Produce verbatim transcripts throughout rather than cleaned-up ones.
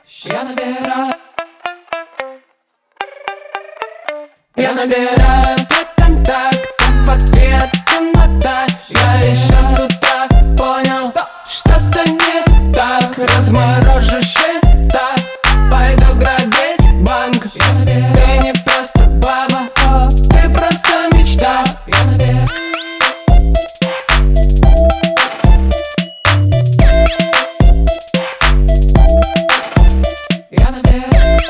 Я набираю, я набираю твой контакт, в ответ темнота. Я еще с утра понял, что что-то не так. Разморожу счета, пойду грабить банк. Ты не просто баба, ты просто мечта. Я набираю, я набираю.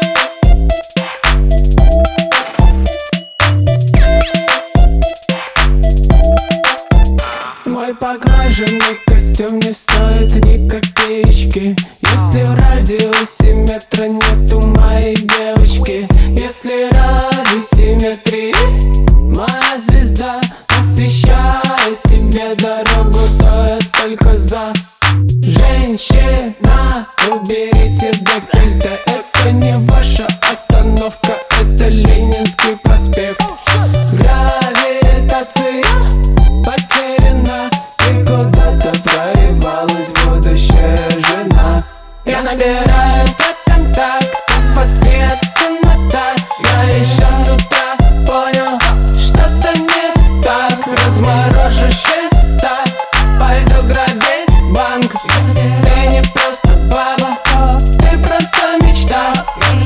Мой поглаженный костюм не стоит ни копеечки, если в радиусе метра нету моей девочки. Если ради симметрии моя звезда освещает тебе дорогу, то я только за. Женщина, уберите декольте, это не ваша остановка, это Ленинский проспект. Гравитация потеряна, ты куда-то проебалась, будущая жена. Я набираю твой контакт, в ответ темнота. Я еще с утра понял, что-то не так. Разморожу счета, пойду грабить банк. Ты не просто баба, ты просто мечта.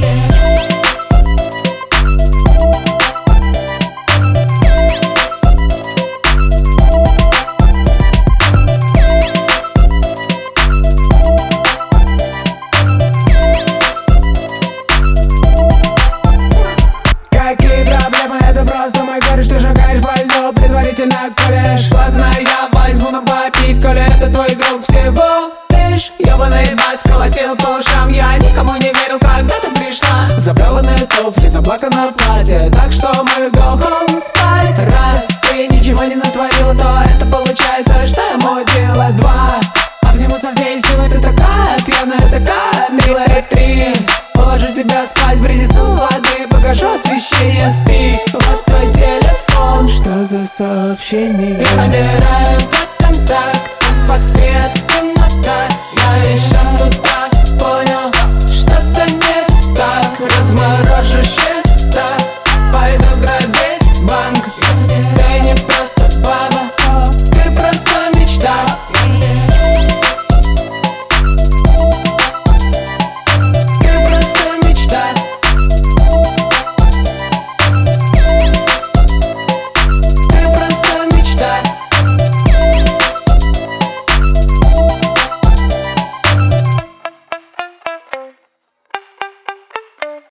Какие проблемы, это просто мой кореш. Ты шагаешь по льду, предварительно колешь. Ладно, я возьму на попить, коли это твой друг всего лишь. Ёбаный бас колотил по ушам, я никому не верил, когда ты пришла. Заплеванные туфли, заплаканное платье, так что мы go home спать. Раз ты ничего не натворила, то это получается, что я мудила. Два, обниму со всей силой, ты такая пьяная, такая милая. Три, положу тебя спать, принесу воды, покажу освещение, спи. Вот твой телефон, что за сообщение? Я набираю